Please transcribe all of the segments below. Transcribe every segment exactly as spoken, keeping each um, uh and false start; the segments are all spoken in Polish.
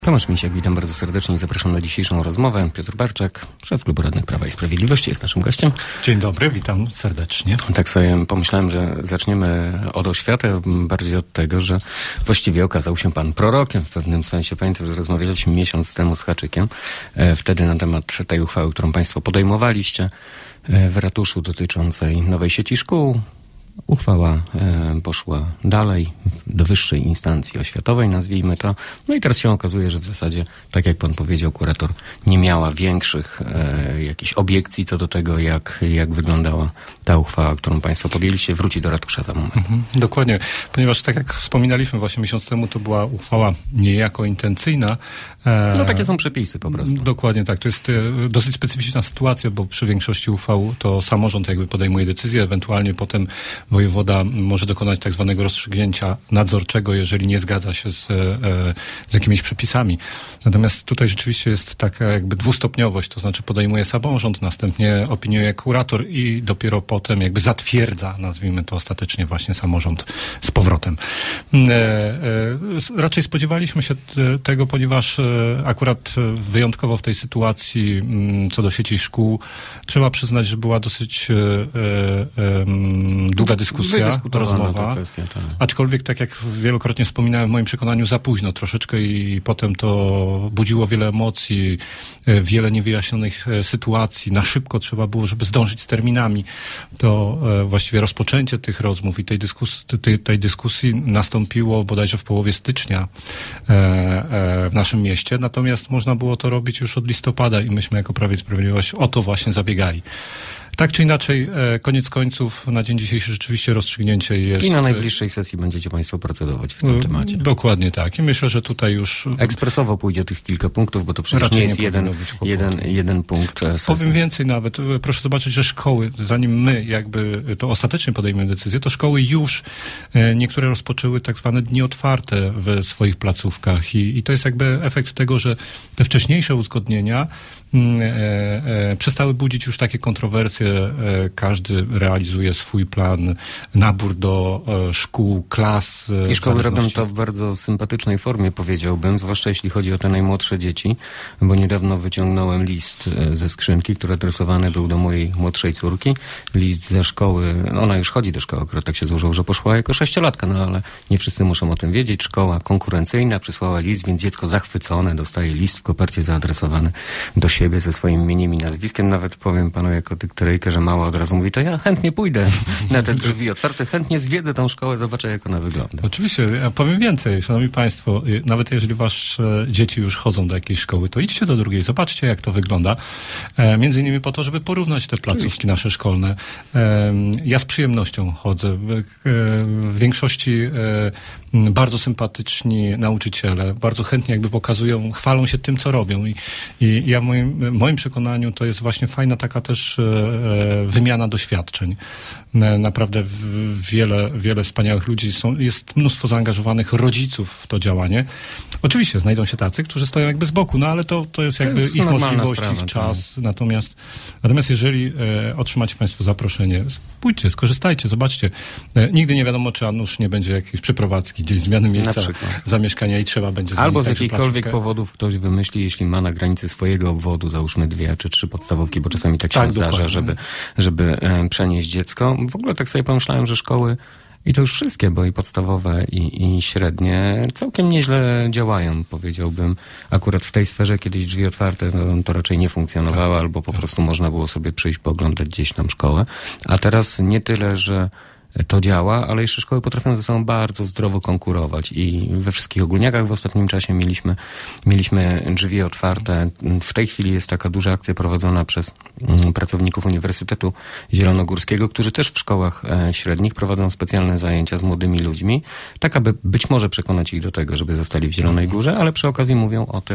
Tomasz Misiak, witam bardzo serdecznie i zapraszam na dzisiejszą rozmowę. Piotr Barczak, szef Klubu Radnych Prawa i Sprawiedliwości, jest naszym gościem. Dzień dobry, witam serdecznie. Tak sobie pomyślałem, że zaczniemy od oświaty, bardziej od tego, że właściwie okazał się pan prorokiem w pewnym sensie. Pamiętam, że rozmawialiśmy miesiąc temu z Haczykiem, wtedy na temat tej uchwały, którą państwo podejmowaliście w ratuszu dotyczącej nowej sieci szkół. Uchwała e, poszła dalej, do wyższej instancji oświatowej, nazwijmy to. No i teraz się okazuje, że w zasadzie, tak jak pan powiedział, kurator nie miała większych e, jakichś obiekcji co do tego, jak, jak wyglądała ta uchwała, którą państwo podjęliście. Wróci do ratusza za moment. Mhm, dokładnie, ponieważ tak jak wspominaliśmy właśnie miesiąc temu, to była uchwała niejako intencyjna. E, no takie są przepisy po prostu. Dokładnie tak. To jest e, dosyć specyficzna sytuacja, bo przy większości uchwał to samorząd jakby podejmuje decyzję, ewentualnie potem wojewoda może dokonać tak zwanego rozstrzygnięcia nadzorczego, jeżeli nie zgadza się z, e, z jakimiś przepisami. Natomiast tutaj rzeczywiście jest taka jakby dwustopniowość, to znaczy podejmuje samorząd, następnie opiniuje kurator i dopiero potem jakby zatwierdza, nazwijmy to ostatecznie właśnie samorząd z powrotem. E, e, raczej spodziewaliśmy się t- tego, ponieważ e, akurat wyjątkowo w tej sytuacji m, co do sieci szkół trzeba przyznać, że była dosyć e, e, długa dyskusja, rozmowa, kwestia, tak. Aczkolwiek, tak jak wielokrotnie wspominałem, w moim przekonaniu za późno troszeczkę i potem to budziło wiele emocji, wiele niewyjaśnionych sytuacji. Na szybko trzeba było, żeby zdążyć z terminami. To właściwie rozpoczęcie tych rozmów i tej dyskusji, tej, tej dyskusji nastąpiło bodajże w połowie stycznia w naszym mieście. Natomiast można było to robić już od listopada i myśmy jako Prawo i Sprawiedliwość o to właśnie zabiegali. Tak czy inaczej, koniec końców, na dzień dzisiejszy rzeczywiście rozstrzygnięcie jest... I na najbliższej sesji będziecie państwo procedować w tym temacie. Dokładnie tak. I myślę, że tutaj już... Ekspresowo pójdzie tych kilka punktów, bo to przecież nie jest nie jeden, jeden, jeden punkt sesji. Powiem więcej nawet. Proszę zobaczyć, że szkoły, zanim my jakby to ostatecznie podejmiemy decyzję, to szkoły już niektóre rozpoczęły tak zwane dni otwarte w swoich placówkach. I, i to jest jakby efekt tego, że te wcześniejsze uzgodnienia E, e, przestały budzić już takie kontrowersje. E, każdy realizuje swój plan, nabór do e, szkół, klas. I szkoły robią to w bardzo sympatycznej formie, powiedziałbym, zwłaszcza jeśli chodzi o te najmłodsze dzieci, bo niedawno wyciągnąłem list ze skrzynki, który adresowany był do mojej młodszej córki. List ze szkoły, ona już chodzi do szkoły, akurat tak się złożyło, że poszła jako sześciolatka, no ale nie wszyscy muszą o tym wiedzieć. Szkoła konkurencyjna przysłała list, więc dziecko zachwycone dostaje list w kopercie zaadresowany do siebie ze swoim imieniem i nazwiskiem. Nawet powiem panu jako dyktoryjkę, że mama od razu mówi, to ja chętnie pójdę na te drzwi otwarte, chętnie zwiedzę tą szkołę, zobaczę jak ona wygląda. Oczywiście, ja powiem więcej, szanowni państwo, nawet jeżeli wasze dzieci już chodzą do jakiejś szkoły, to idźcie do drugiej, zobaczcie jak to wygląda. E, między innymi po to, żeby porównać te placówki Oczywiście. nasze szkolne. E, ja z przyjemnością chodzę. E, w większości e, bardzo sympatyczni nauczyciele, bardzo chętnie jakby pokazują, chwalą się tym, co robią i, i ja w moim, w moim przekonaniu to jest właśnie fajna taka też e, wymiana doświadczeń. E, naprawdę w, wiele, wiele wspaniałych ludzi są, jest mnóstwo zaangażowanych rodziców w to działanie. Oczywiście znajdą się tacy, którzy stoją jakby z boku, no ale to, to jest jakby to jest ich możliwość, sprawa, ich czas. Tak. Natomiast, natomiast jeżeli e, otrzymacie państwo zaproszenie, pójdźcie, skorzystajcie, zobaczcie. E, nigdy nie wiadomo, czy a nuż nie będzie jakiejś przeprowadzki, gdzieś zmiany miejsca zamieszkania i trzeba będzie albo z jakichkolwiek powodów ktoś wymyśli, jeśli ma na granicy swojego obwodu, załóżmy dwie czy trzy podstawówki, bo czasami tak się tak, zdarza, dokładnie. żeby, żeby e, przenieść dziecko. W ogóle tak sobie pomyślałem, że szkoły, i to już wszystkie, bo i podstawowe, i, i średnie, całkiem nieźle działają, powiedziałbym. Akurat w tej sferze kiedyś drzwi otwarte, no, to raczej nie funkcjonowało, tak. albo po prostu można było sobie przyjść, pooglądać gdzieś tam szkołę. A teraz nie tyle, że to działa, ale jeszcze szkoły potrafią ze sobą bardzo zdrowo konkurować i we wszystkich ogólniakach w ostatnim czasie mieliśmy, mieliśmy drzwi otwarte. W tej chwili jest taka duża akcja prowadzona przez pracowników Uniwersytetu Zielonogórskiego, którzy też w szkołach średnich prowadzą specjalne zajęcia z młodymi ludźmi, tak aby być może przekonać ich do tego, żeby zostali w Zielonej Górze, ale przy okazji mówią o tym,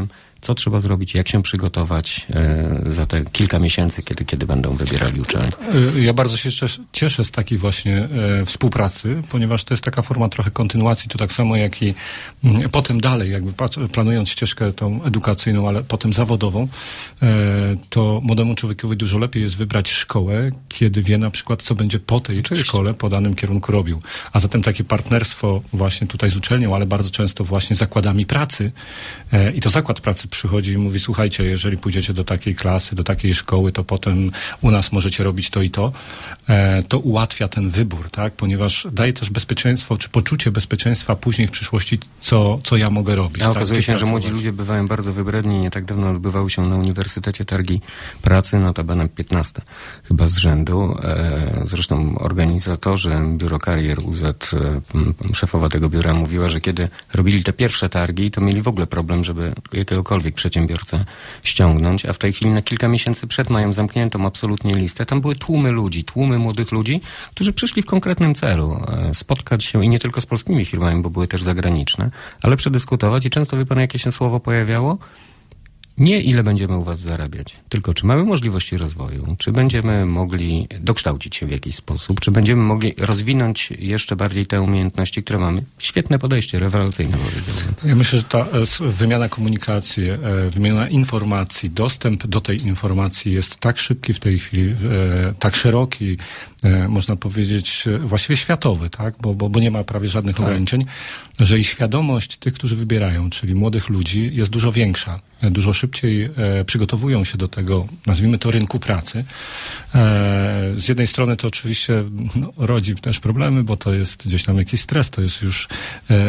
co trzeba zrobić, jak się przygotować e, za te kilka miesięcy, kiedy, kiedy będą wybierali uczelnię. Ja bardzo się cieszę, cieszę z takiej właśnie e, współpracy, ponieważ to jest taka forma trochę kontynuacji, to tak samo jak i m, potem dalej, jakby planując ścieżkę tą edukacyjną, ale potem zawodową, e, to młodemu człowiekowi dużo lepiej jest wybrać szkołę, kiedy wie na przykład, co będzie po tej Oczywiście. szkole, po danym kierunku robił. A zatem takie partnerstwo właśnie tutaj z uczelnią, ale bardzo często właśnie z zakładami pracy e, i to zakład pracy przychodzi i mówi, słuchajcie, jeżeli pójdziecie do takiej klasy, do takiej szkoły, to potem u nas możecie robić to i to, e, to ułatwia ten wybór, tak? Ponieważ daje też bezpieczeństwo, czy poczucie bezpieczeństwa później w przyszłości, co, co ja mogę robić. A tak? okazuje się, że młodzi ludzie bywają bardzo wybredni. Nie tak dawno odbywały się na Uniwersytecie targi pracy, notabene piętnaste chyba z rzędu. E, zresztą organizatorzy Biuro Karier U Z, e, szefowa tego biura mówiła, że kiedy robili te pierwsze targi, to mieli w ogóle problem, żeby jakiegokolwiek przedsiębiorcę ściągnąć, a w tej chwili na kilka miesięcy przed mają zamkniętą absolutnie listę. Tam były tłumy ludzi, tłumy młodych ludzi, którzy przyszli w konkretnym celu. E, spotkać się i nie tylko z polskimi firmami, bo były też zagraniczne, ale przedyskutować i często, wie pan, jakie się słowo pojawiało? Nie ile będziemy u was zarabiać, tylko czy mamy możliwości rozwoju, czy będziemy mogli dokształcić się w jakiś sposób, czy będziemy mogli rozwinąć jeszcze bardziej te umiejętności, które mamy. Świetne podejście, rewelacyjne. Ja myślę, że ta wymiana komunikacji, wymiana informacji, dostęp do tej informacji jest tak szybki w tej chwili, tak szeroki, można powiedzieć właściwie światowy, tak? bo, bo, bo nie ma prawie żadnych tak. ograniczeń, że i świadomość tych, którzy wybierają, czyli młodych ludzi, jest dużo większa. Dużo szybciej e, przygotowują się do tego, nazwijmy to, rynku pracy. E, z jednej strony to oczywiście no, rodzi też problemy, bo to jest gdzieś tam jakiś stres, to jest już e, e,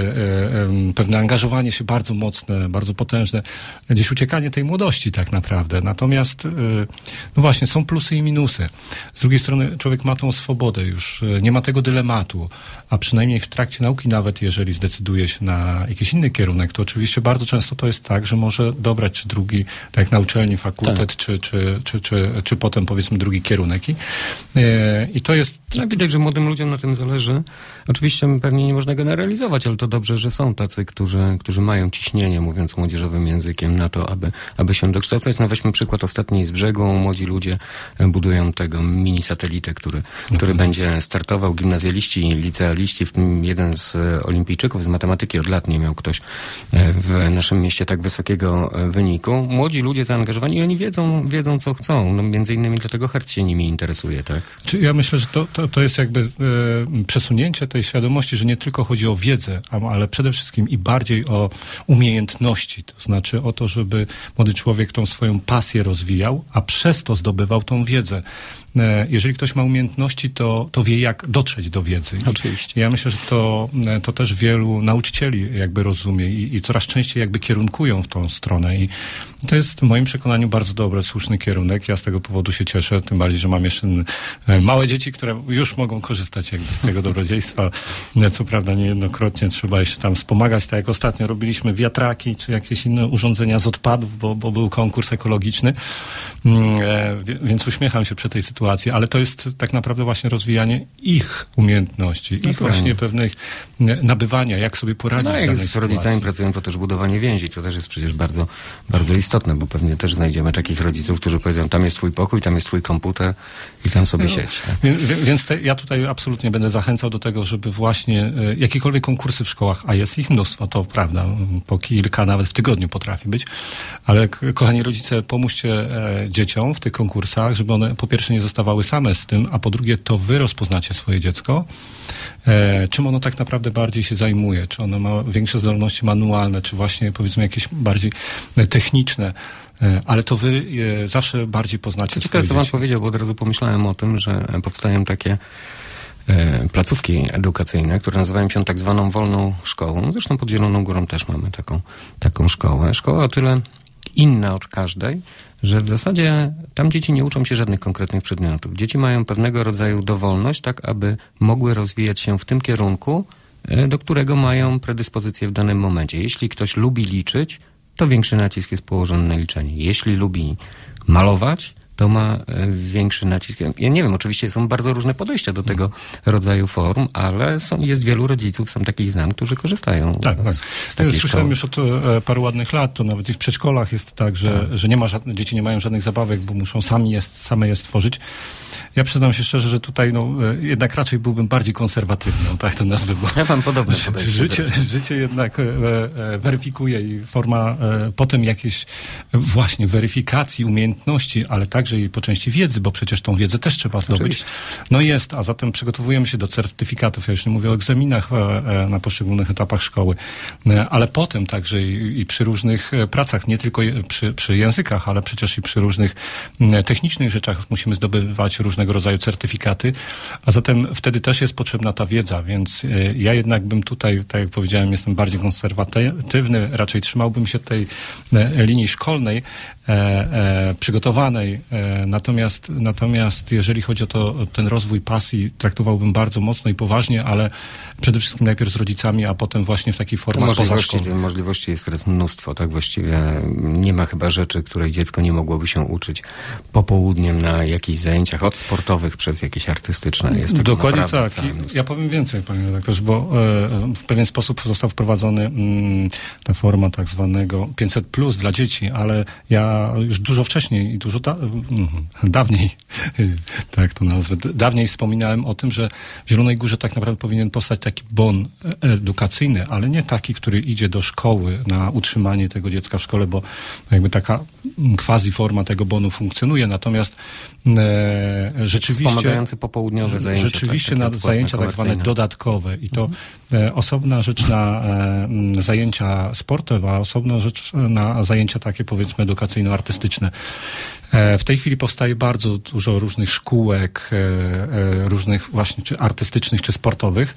e, pewne angażowanie się bardzo mocne, bardzo potężne, gdzieś uciekanie tej młodości tak naprawdę. Natomiast e, no właśnie, są plusy i minusy. Z drugiej strony człowiek ma tą swobodę już, e, nie ma tego dylematu, a przynajmniej w trakcie nauki, nawet jeżeli zdecyduje się na jakiś inny kierunek, to oczywiście bardzo często to jest tak, że może dobrać czy drugi, tak jak na uczelni, fakultet, tak. czy, czy, czy, czy, czy potem powiedzmy drugi kierunek. I, i to jest... No, widać, że młodym ludziom na tym zależy. Oczywiście pewnie nie można generalizować, ale to dobrze, że są tacy, którzy, którzy mają ciśnienie, mówiąc młodzieżowym językiem, na to, aby, aby się dokształcać. No weźmy przykład ostatni z brzegu. Młodzi ludzie budują tego mini satelitę, który, który mhm. będzie startował. Gimnazjaliści, licealiści, w tym jeden z olimpijczyków z matematyki od lat nie miał ktoś w naszym mieście tak wysokiego wyniku. Młodzi ludzie zaangażowani i oni wiedzą, wiedzą co chcą. No, między innymi dlatego Herc się nimi interesuje, tak? Czy ja myślę, że to, to, to jest jakby e, przesunięcie tej świadomości, że nie tylko chodzi o wiedzę, ale przede wszystkim i bardziej o umiejętności. To znaczy o to, żeby młody człowiek tą swoją pasję rozwijał, a przez to zdobywał tą wiedzę. Jeżeli ktoś ma umiejętności, to, to wie, jak dotrzeć do wiedzy. Oczywiście. I ja myślę, że to, to też wielu nauczycieli jakby rozumie i, i coraz częściej jakby kierunkują w tą stronę. I to jest w moim przekonaniu bardzo dobry, słuszny kierunek. Ja z tego powodu się cieszę, tym bardziej, że mam jeszcze małe dzieci, które już mogą korzystać jakby z tego dobrodziejstwa. Co prawda niejednokrotnie trzeba jeszcze tam wspomagać, tak jak ostatnio robiliśmy wiatraki, czy jakieś inne urządzenia z odpadów, bo, bo był konkurs ekologiczny. Więc uśmiecham się przy tej sytuacji, ale to jest tak naprawdę właśnie rozwijanie ich umiejętności, ich Naturalnie. właśnie pewnych nabywania, jak sobie poradzić no, w jak danej z sytuacji. rodzicami pracują, to też budowanie więzi, to też jest przecież bardzo, bardzo istotne, bo pewnie też znajdziemy takich rodziców, którzy powiedzą, tam jest twój pokój, tam jest twój komputer i tam sobie no, siedź. Tak? Więc, więc te, ja tutaj absolutnie będę zachęcał do tego, żeby właśnie e, jakiekolwiek konkursy w szkołach, a jest ich mnóstwo, to prawda, po kilka nawet w tygodniu potrafi być, ale kochani rodzice, pomóżcie e, dzieciom w tych konkursach, żeby one po pierwsze nie zostawały same z tym, a po drugie to wy rozpoznacie swoje dziecko, e, czym ono tak naprawdę bardziej się zajmuje, czy ono ma większe zdolności manualne, czy właśnie powiedzmy jakieś bardziej techniczne, e, ale to wy e, zawsze bardziej poznacie to swoje ciekawe, co pan dzieci. powiedział, bo od razu pomyślałem o tym, że powstają takie e, placówki edukacyjne, które nazywają się tak zwaną wolną szkołą. Zresztą pod Zieloną Górą też mamy taką, taką szkołę. Szkoła o tyle inna od każdej, że w zasadzie tam dzieci nie uczą się żadnych konkretnych przedmiotów. Dzieci mają pewnego rodzaju dowolność, tak aby mogły rozwijać się w tym kierunku, do którego mają predyspozycję w danym momencie. Jeśli ktoś lubi liczyć, to większy nacisk jest położony na liczenie. Jeśli lubi malować, to ma większy nacisk. Ja nie wiem, oczywiście są bardzo różne podejścia do tego rodzaju form, ale są, jest wielu rodziców, są takich znam, którzy korzystają. Tak, tak. Ja słyszałem już od e, paru ładnych lat, to nawet i w przedszkolach jest tak, że, tak. że nie ma żadnych, dzieci nie mają żadnych zabawek, bo muszą sami je, same je stworzyć. Ja przyznam się szczerze, że tutaj no, jednak raczej byłbym bardziej konserwatywny, tak to nazwę. Bo ja mam podobne podejście. Życie, życie jednak e, e, weryfikuje i forma e, potem jakieś właśnie weryfikacji umiejętności, ale także i po części wiedzy, bo przecież tą wiedzę też trzeba zdobyć. Oczywiście. No jest, a zatem przygotowujemy się do certyfikatów. Ja już nie mówię o egzaminach e, na poszczególnych etapach szkoły, e, ale potem także i, i przy różnych pracach, nie tylko przy, przy językach, ale przecież i przy różnych e, technicznych rzeczach musimy zdobywać różnego rodzaju certyfikaty, a zatem wtedy też jest potrzebna ta wiedza, więc e, ja jednak bym tutaj, tak jak powiedziałem, jestem bardziej konserwatywny, raczej trzymałbym się tej e, linii szkolnej, e, e, przygotowanej, e, natomiast, natomiast jeżeli chodzi o to, o ten rozwój pasji, traktowałbym bardzo mocno i poważnie, ale przede wszystkim najpierw z rodzicami, a potem właśnie w takiej formie możliwości, możliwości jest teraz mnóstwo, tak? Właściwie nie ma chyba rzeczy, której dziecko nie mogłoby się uczyć popołudniem na jakichś zajęciach od sportowych przez jakieś artystyczne. Jest dokładnie tak. I ja powiem więcej, panie redaktorze, bo e, w pewien sposób został wprowadzony mm, ta forma tak zwanego pięćset plus dla dzieci, ale ja już dużo wcześniej i dużo da, mm, dawniej, tak to nazwę, dawniej wspominałem o tym, że w Zielonej Górze tak naprawdę powinien powstać taki bon edukacyjny, ale nie taki, który idzie do szkoły na utrzymanie tego dziecka w szkole, bo jakby taka quasi forma tego bonu funkcjonuje, natomiast e, rzeczywiście... Wspomagający popołudniowe zajęcia. Rzeczywiście tak, tak, na zajęcia tak zwane dodatkowe i to mhm. e, osobna rzecz na e, zajęcia sportowe, a osobna rzecz na zajęcia takie powiedzmy edukacyjno-artystyczne. W tej chwili powstaje bardzo dużo różnych szkółek, różnych właśnie czy artystycznych, czy sportowych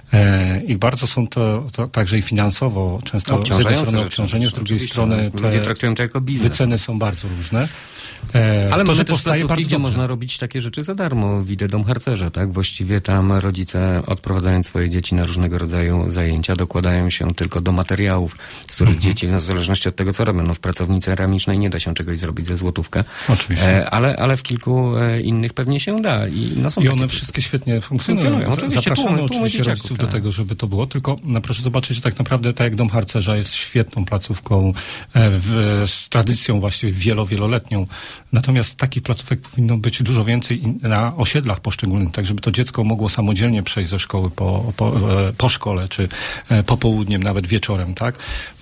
i bardzo są to, to także i finansowo często z jednej strony obciążenie, z drugiej strony te ludzie traktują to jako biznes. Wyceny są bardzo różne. E, Ale to, mamy też placówki, gdzie można robić takie rzeczy za darmo. Widzę dom harcerza, tak? Właściwie tam rodzice, odprowadzając swoje dzieci na różnego rodzaju zajęcia, dokładają się tylko do materiałów, z których mhm. dzieci, no, w zależności od tego, co robią. No, w pracowni ceramicznej nie da się czegoś zrobić ze złotówkę. Oczywiście. E, ale, ale w kilku e, innych pewnie się da. I, no, są I one wszystkie świetnie funkcjonują. funkcjonują. Oczywiście, Zapraszamy tłumy, tłumy oczywiście rodziców tak. do tego, żeby to było. Tylko no, proszę zobaczyć, że tak naprawdę tak jak dom harcerza jest świetną placówką e, w, z tradycją właściwie wielo, wieloletnią. Natomiast takich placówek powinno być dużo więcej na osiedlach poszczególnych, tak żeby to dziecko mogło samodzielnie przejść ze szkoły po, po, po szkole, czy popołudniem, nawet wieczorem, tak?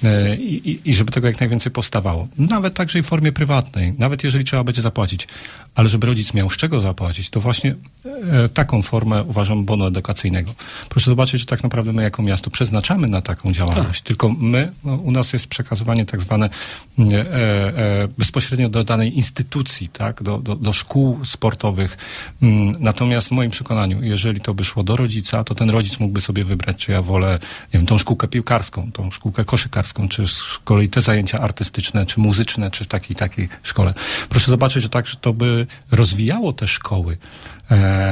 I, i żeby tego jak najwięcej powstawało. Nawet także i w formie prywatnej, nawet jeżeli trzeba będzie zapłacić. Ale żeby rodzic miał z czego zapłacić, to właśnie taką formę uważam bonu edukacyjnego. Proszę zobaczyć, że tak naprawdę my jako miasto przeznaczamy na taką działalność. Tak. Tylko my, no, u nas jest przekazywanie tak zwane e, e, bezpośrednio do danej instytucji, tak, do, do, do szkół sportowych. Natomiast w moim przekonaniu, jeżeli to by szło do rodzica, to ten rodzic mógłby sobie wybrać, czy ja wolę, nie wiem, tą szkółkę piłkarską, tą szkółkę koszykarską, czy z kolei te zajęcia artystyczne, czy muzyczne, czy w takiej, takiej szkole. Proszę zobaczyć, że tak, że to by rozwijało te szkoły. E,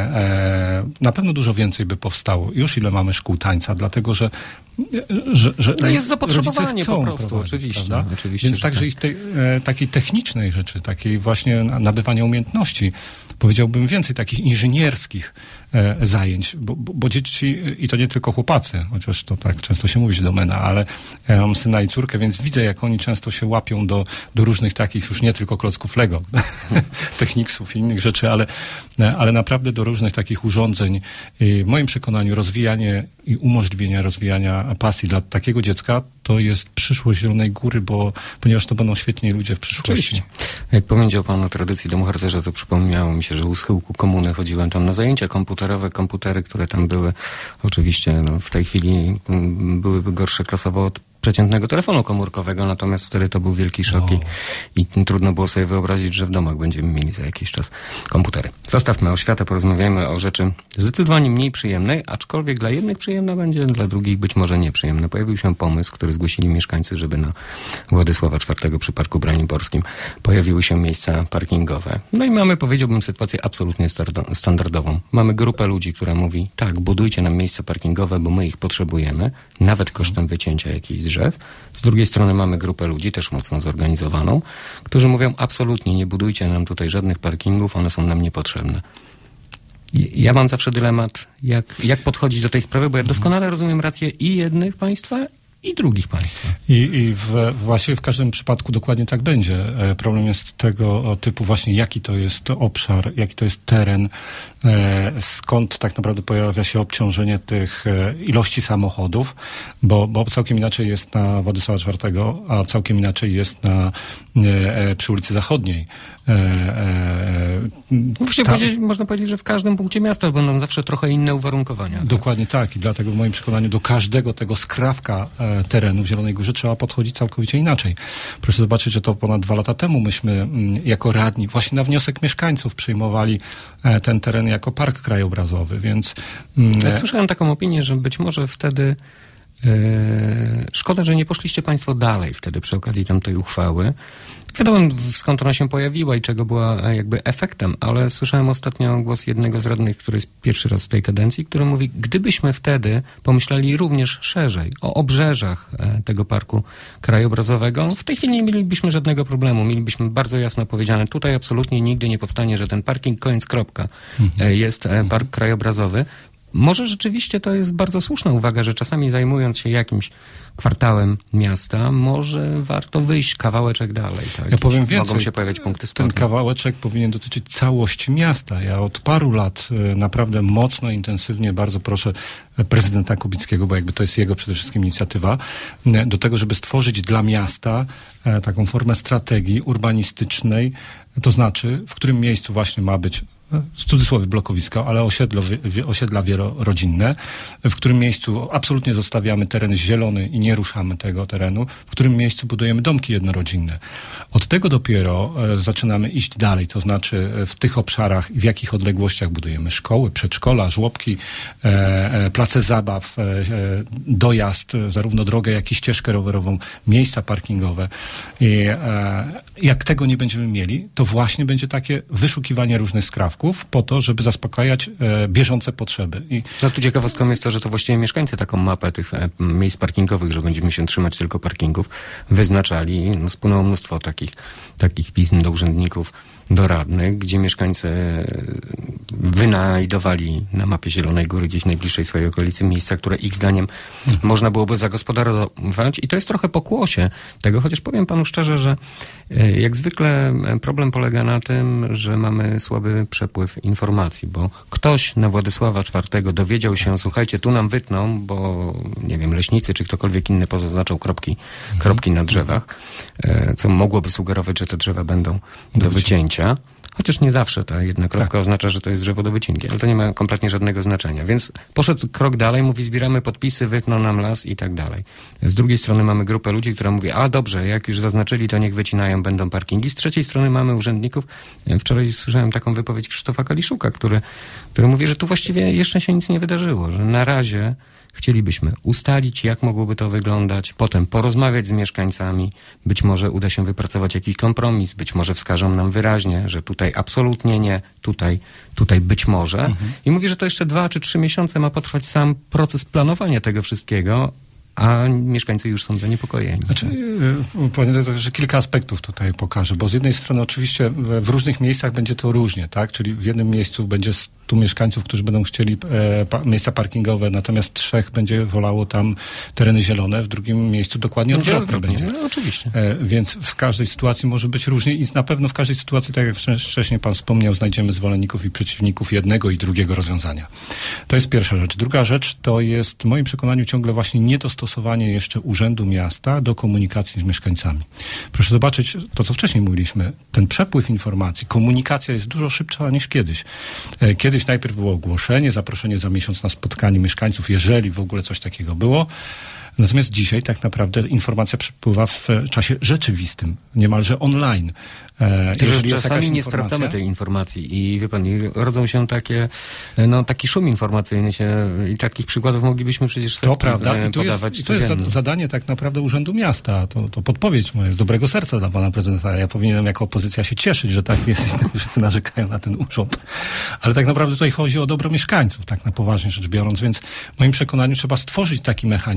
e, na pewno dużo więcej by powstało. Już ile mamy szkół tańca, dlatego że że, że no jest zapotrzebowanie chcą po prostu, oczywiście, oczywiście. Więc także tak. i w tej e, takiej technicznej rzeczy, takiej właśnie nabywania umiejętności, powiedziałbym więcej takich inżynierskich e, zajęć, bo, bo, bo dzieci, i to nie tylko chłopacy, chociaż to tak często się mówi, że domena, ale ja mam syna i córkę, więc widzę, jak oni często się łapią do, do różnych takich, już nie tylko klocków Lego, techniksów i innych rzeczy, ale, ale naprawdę do różnych takich urządzeń. I w moim przekonaniu rozwijanie i umożliwienie rozwijania pasji dla takiego dziecka to jest przyszłość Zielonej Góry, bo ponieważ to będą świetni ludzie w przyszłości. Oczywiście. Jak powiedział pan o tradycji domu harcerza, to przypomniało mi się, że u schyłku komuny chodziłem tam na zajęcia komputerowe, komputery, które tam były. Oczywiście no, w tej chwili m, byłyby gorsze klasowo od przeciętnego telefonu komórkowego, natomiast wtedy to był wielki szok i, i trudno było sobie wyobrazić, że w domach będziemy mieli za jakiś czas komputery. Zostawmy oświatę, porozmawiajmy o rzeczy zdecydowanie mniej przyjemnej, aczkolwiek dla jednych przyjemna będzie, dla drugich być może nieprzyjemna. Pojawił się pomysł, który zgłosili mieszkańcy, żeby na Władysława czwartego przy Parku Braniborskim pojawiły się miejsca parkingowe. No i mamy, powiedziałbym, sytuację absolutnie standardową. Mamy grupę ludzi, która mówi, tak, budujcie nam miejsca parkingowe, bo my ich potrzebujemy, nawet kosztem wycięcia jakiejś drzew. Z drugiej strony mamy grupę ludzi, też mocno zorganizowaną, którzy mówią, absolutnie nie budujcie nam tutaj żadnych parkingów, one są nam niepotrzebne. Ja mam zawsze dylemat, jak, jak podchodzić do tej sprawy, bo ja doskonale rozumiem rację i jednych państwa, i drugich państwa. I, i w, właściwie w każdym przypadku dokładnie tak będzie. Problem jest tego typu właśnie, jaki to jest obszar, jaki to jest teren, skąd tak naprawdę pojawia się obciążenie tych ilości samochodów, bo, bo całkiem inaczej jest na Władysława czwartego, a całkiem inaczej jest na, przy ulicy Zachodniej. E, e, powiedzieć, można powiedzieć, że w każdym punkcie miasta będą zawsze trochę inne uwarunkowania. Dokładnie tak? tak i dlatego w moim przekonaniu do każdego tego skrawka e, terenu w Zielonej Górze trzeba podchodzić całkowicie inaczej. Proszę zobaczyć, że to ponad dwa lata temu myśmy m, jako radni właśnie na wniosek mieszkańców przyjmowali e, ten teren jako park krajobrazowy, więc... M, ja słyszałem taką opinię, że być może wtedy e, szkoda, że nie poszliście państwo dalej wtedy przy okazji tamtej uchwały. Wiadomo, skąd ona się pojawiła i czego była jakby efektem, ale słyszałem ostatnio głos jednego z radnych, który jest pierwszy raz w tej kadencji, który mówi, gdybyśmy wtedy pomyśleli również szerzej o obrzeżach tego parku krajobrazowego, w tej chwili nie mielibyśmy żadnego problemu. Mielibyśmy bardzo jasno powiedziane, tutaj absolutnie nigdy nie powstanie, że ten parking, koniec, kropka, mhm. jest park krajobrazowy. Może rzeczywiście to jest bardzo słuszna uwaga, że czasami zajmując się jakimś kwartałem miasta, może warto wyjść kawałeczek dalej. Tak? Ja powiem więcej. Mogą się pojawiać punkty sporne. Ten kawałeczek powinien dotyczyć całości miasta. Ja od paru lat naprawdę mocno, intensywnie bardzo proszę prezydenta Kubickiego, bo jakby to jest jego przede wszystkim inicjatywa, do tego, żeby stworzyć dla miasta taką formę strategii urbanistycznej, to znaczy, w którym miejscu właśnie ma być w cudzysłowie blokowisko, ale osiedlo, osiedla wielorodzinne, w którym miejscu absolutnie zostawiamy teren zielony i nie ruszamy tego terenu, w którym miejscu budujemy domki jednorodzinne. Od tego dopiero e, zaczynamy iść dalej, to znaczy e, w tych obszarach i w jakich odległościach budujemy szkoły, przedszkola, żłobki, e, e, place zabaw, e, e, dojazd, e, zarówno drogę, jak i ścieżkę rowerową, miejsca parkingowe. I e, jak tego nie będziemy mieli, to właśnie będzie takie wyszukiwanie różnych skrawków po to, żeby zaspokajać e, bieżące potrzeby. I... No tu ciekawostką jest to, że to właściwie mieszkańcy taką mapę tych e, miejsc parkingowych, że będziemy się trzymać tylko parkingów, wyznaczali. No, spłynęło mnóstwo takich, takich pism do urzędników, do radnych, gdzie mieszkańcy wynajdowali na mapie Zielonej Góry gdzieś najbliższej swojej okolicy miejsca, które ich zdaniem hmm. można byłoby zagospodarować i to jest trochę pokłosie tego, chociaż powiem panu szczerze, że jak zwykle problem polega na tym, że mamy słaby przepływ informacji, bo ktoś na Władysława czwartego dowiedział się, słuchajcie, tu nam wytną, bo nie wiem, leśnicy czy ktokolwiek inny pozaznaczał kropki, hmm. kropki na drzewach, co mogłoby sugerować, że te drzewa będą do wycięcia. Chociaż nie zawsze ta jedna kropka tak. oznacza, że to jest drzewo do wycinki, ale to nie ma kompletnie żadnego znaczenia. Więc poszedł krok dalej, mówi, zbieramy podpisy, wytną nam las i tak dalej. Z drugiej strony mamy grupę ludzi, która mówi, a dobrze, jak już zaznaczyli, to niech wycinają, będą parkingi. Z trzeciej strony mamy urzędników. Wczoraj słyszałem taką wypowiedź Krzysztofa Kaliszuka, który, który mówi, że tu właściwie jeszcze się nic nie wydarzyło, że na razie chcielibyśmy ustalić, jak mogłoby to wyglądać, potem porozmawiać z mieszkańcami, być może uda się wypracować jakiś kompromis, być może wskażą nam wyraźnie, że tutaj absolutnie nie, tutaj, tutaj być może. Mhm. I mówi, że to jeszcze dwa czy trzy miesiące ma potrwać sam proces planowania tego wszystkiego, a mieszkańcy już są zaniepokojeni. Znaczy, panie redaktorze, kilka aspektów tutaj pokażę, bo z jednej strony oczywiście w różnych miejscach będzie to różnie, tak? Czyli w jednym miejscu będzie stu mieszkańców, którzy będą chcieli e, pa, miejsca parkingowe, natomiast trzech będzie wolało tam tereny zielone, w drugim miejscu dokładnie odwrotnie będzie. No, oczywiście. E, więc w każdej sytuacji może być różnie i na pewno w każdej sytuacji, tak jak wcześniej pan wspomniał, znajdziemy zwolenników i przeciwników jednego i drugiego rozwiązania. To jest pierwsza rzecz. Druga rzecz to jest w moim przekonaniu ciągle właśnie niedostosowanie jeszcze Urzędu Miasta do komunikacji z mieszkańcami. Proszę zobaczyć to, co wcześniej mówiliśmy. Ten przepływ informacji, komunikacja jest dużo szybsza niż kiedyś. E, kiedy Kiedyś najpierw było ogłoszenie, zaproszenie za miesiąc na spotkanie mieszkańców, jeżeli w ogóle coś takiego było. Natomiast dzisiaj tak naprawdę informacja przepływa w czasie rzeczywistym, niemalże online. E, jeżeli czasami nie sprawdzamy tej informacji i wie pan, rodzą się takie, no taki szum informacyjny się i takich przykładów moglibyśmy przecież to prawda. I to jest, i to jest zadanie tak naprawdę Urzędu Miasta. To, to podpowiedź moja z dobrego serca dla pana prezydenta. Ja powinienem jako opozycja się cieszyć, że tak jest i wszyscy narzekają na ten urząd. Ale tak naprawdę tutaj chodzi o dobro mieszkańców, tak na poważnie rzecz biorąc, więc w moim przekonaniu trzeba stworzyć taki mechanizm. My od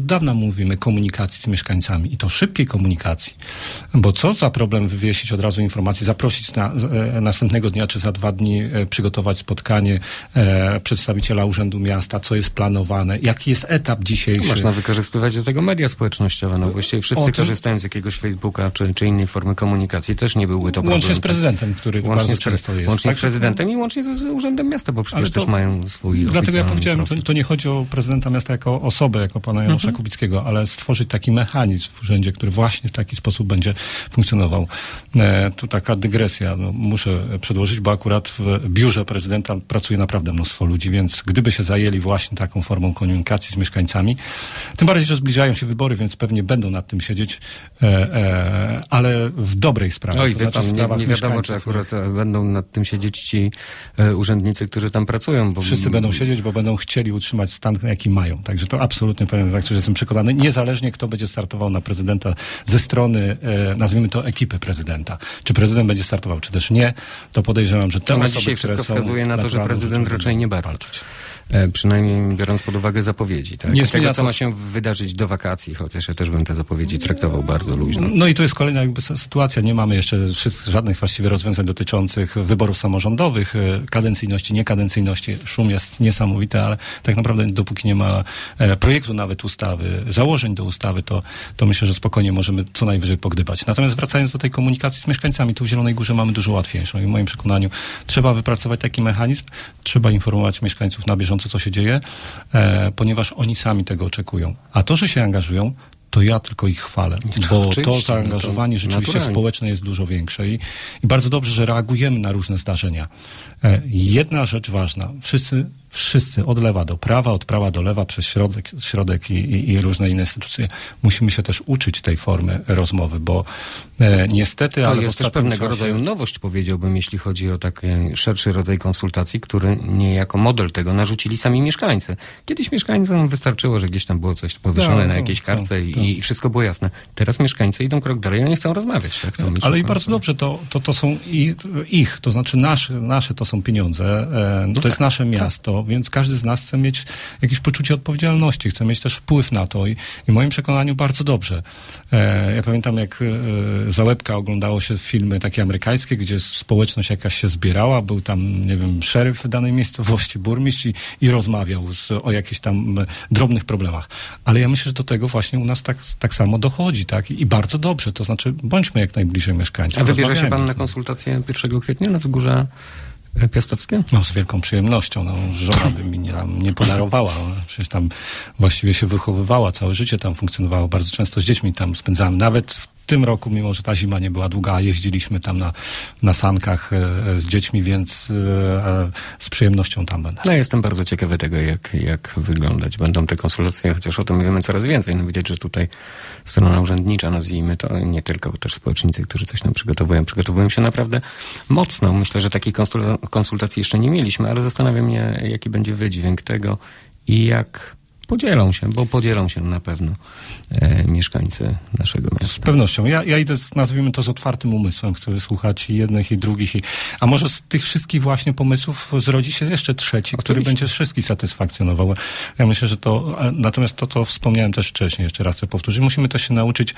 od dawna mówimy komunikacji z mieszkańcami i to szybkiej komunikacji, bo co za problem wywiesić od razu informację, zaprosić na, e, następnego dnia czy za dwa dni e, przygotować spotkanie e, przedstawiciela Urzędu Miasta, co jest planowane, jaki jest etap dzisiejszy. Można wykorzystywać do tego media społecznościowe, no właściwie wszyscy tym, korzystają z jakiegoś Facebooka czy, czy innej formy komunikacji, też nie byłby to problem. Łącznie z prezydentem, który łącznie bardzo z, często jest. Łącznie tak? z prezydentem i łącznie z, z Urzędem Miasta, bo przecież to, też mają swój dlatego ja powiedziałem, to, to nie chodzi o prezydenta miasta jako osobę, jako pana Janusza mhm. Kubickiego, ale stworzyć taki mechanizm w urzędzie, który właśnie w taki sposób będzie funkcjonował. E, tu taka dygresja, no, muszę przedłożyć, bo akurat w biurze prezydenta pracuje naprawdę mnóstwo ludzi, więc gdyby się zajęli właśnie taką formą komunikacji z mieszkańcami, tym bardziej, że zbliżają się wybory, więc pewnie będą nad tym siedzieć, e, e, ale w dobrej sprawie. Oj, to wie znaczy pan, nie, nie wiadomo, czy akurat będą nad tym siedzieć ci e, urzędnicy, którzy tam pracują. Bo... Wszyscy będą siedzieć, bo będą chcieli utrzymać stan, jaki mają. Także to absolutnie powiem tak, że jestem przekonany, niezależnie kto będzie startował na prezydenta ze strony, e, nazwijmy to, ekipy prezydenta. Czy prezydent będzie startował, czy też nie, to podejrzewam, że te to na osoby, dzisiaj wszystko wskazuje na to, że prezydent raczej nie bardzo. Walczyć. E, przynajmniej biorąc pod uwagę zapowiedzi, tak? Nie tego, co to... ma się wydarzyć do wakacji, chociaż ja też bym te zapowiedzi traktował bardzo luźno. No i to jest kolejna jakby sytuacja. Nie mamy jeszcze wszystkich, żadnych właściwie rozwiązań dotyczących wyborów samorządowych, kadencyjności, niekadencyjności. Szum jest niesamowity, ale tak naprawdę dopóki nie ma e, projektu nawet ustawy, założeń do ustawy, to, to myślę, że spokojnie możemy co najwyżej pogdybać. Natomiast wracając do tej komunikacji z mieszkańcami, tu w Zielonej Górze mamy dużo łatwiejszą i w moim przekonaniu trzeba wypracować taki mechanizm, trzeba informować mieszkańców na bieżąco, co się dzieje, e, ponieważ oni sami tego oczekują. A to, że się angażują, to ja tylko ich chwalę, bo to zaangażowanie rzeczywiście naturalnie. społeczne jest dużo większe i, i bardzo dobrze, że reagujemy na różne zdarzenia. E, jedna rzecz ważna, wszyscy Wszyscy od lewa do prawa, od prawa do lewa, przez środek, środek i, i, i różne inne instytucje. Musimy się też uczyć tej formy rozmowy, bo e, niestety... To ale jest też pewnego czasie... rodzaju nowość, powiedziałbym, jeśli chodzi o taki szerszy rodzaj konsultacji, który niejako model tego narzucili sami mieszkańcy. Kiedyś mieszkańcom wystarczyło, że gdzieś tam było coś powieszone no, na jakiejś kartce no, i, i wszystko było jasne. Teraz mieszkańcy idą krok dalej, oni chcą rozmawiać. Tak? Chcą ale i bardzo dobrze, to, to, to są i, ich, to znaczy nasze, nasze to są pieniądze, e, no to tak, jest nasze miasto, tak. Więc każdy z nas chce mieć jakieś poczucie odpowiedzialności, chce mieć też wpływ na to i, i w moim przekonaniu bardzo dobrze. E, ja pamiętam, jak e, za łebka oglądało się filmy takie amerykańskie, gdzie społeczność jakaś się zbierała, był tam, nie wiem, szeryf danej miejscowości, burmistrz i, i rozmawiał z, o jakichś tam drobnych problemach. Ale ja myślę, że do tego właśnie u nas tak, tak samo dochodzi, tak? I, i bardzo dobrze, to znaczy bądźmy jak najbliżej mieszkańców. A wybierze się pan na konsultację pierwszego kwietnia na Wzgórza Piastowskie? No z wielką przyjemnością. No, żona by mi nie, nie podarowała. Przecież tam właściwie się wychowywała, całe życie tam funkcjonowało. Bardzo często z dziećmi tam spędzałem. Nawet w tym roku, mimo że ta zima nie była długa, jeździliśmy tam na, na sankach e, z dziećmi, więc e, z przyjemnością tam będę. No jestem bardzo ciekawy tego, jak, jak wyglądać będą te konsultacje, chociaż o tym wiemy coraz więcej. No widać, że tutaj strona urzędnicza, nazwijmy to, nie tylko, bo też społecznicy, którzy coś nam przygotowują, przygotowują się naprawdę mocno. Myślę, że takiej konsul- konsultacji jeszcze nie mieliśmy, ale zastanawiam się, jaki będzie wydźwięk tego i jak podzielą się, bo podzielą się na pewno e, mieszkańcy naszego miasta. Z pewnością. Ja, ja idę, z, nazwijmy to, z otwartym umysłem. Chcę wysłuchać i jednych, i drugich. I, a może z tych wszystkich właśnie pomysłów zrodzi się jeszcze trzeci, Oczywiście. który będzie wszystkich satysfakcjonował. Ja myślę, że to, natomiast to, co wspomniałem też wcześniej, jeszcze raz chcę powtórzyć, musimy też się nauczyć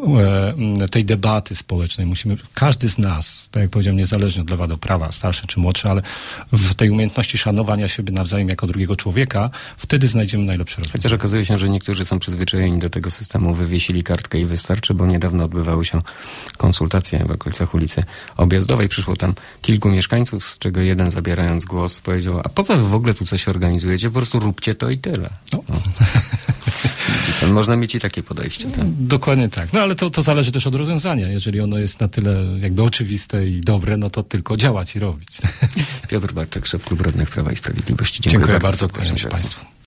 e, tej debaty społecznej. Musimy, każdy z nas, tak jak powiedziałem, niezależnie od lewa do prawa, starszy czy młodszy, ale w tej umiejętności szanowania siebie nawzajem jako drugiego człowieka, wtedy znajdziemy najlepsze. Chociaż okazuje się, że niektórzy są przyzwyczajeni do tego systemu, wywiesili kartkę i wystarczy, bo niedawno odbywały się konsultacje w okolicach ulicy Objazdowej. Przyszło tam kilku mieszkańców, z czego jeden, zabierając głos, powiedział: a po co wy w ogóle tu coś organizujecie? Po prostu róbcie to i tyle. No. No. Pan, można mieć i takie podejście. Tak? Dokładnie tak. No ale to, to zależy też od rozwiązania. Jeżeli ono jest na tyle jakby oczywiste i dobre, no to tylko działać i robić. Piotr Barczek, szef Klubu Radnych Prawa i Sprawiedliwości. Dziękuję, Dziękuję bardzo. bardzo. Kłaniam się Państwu.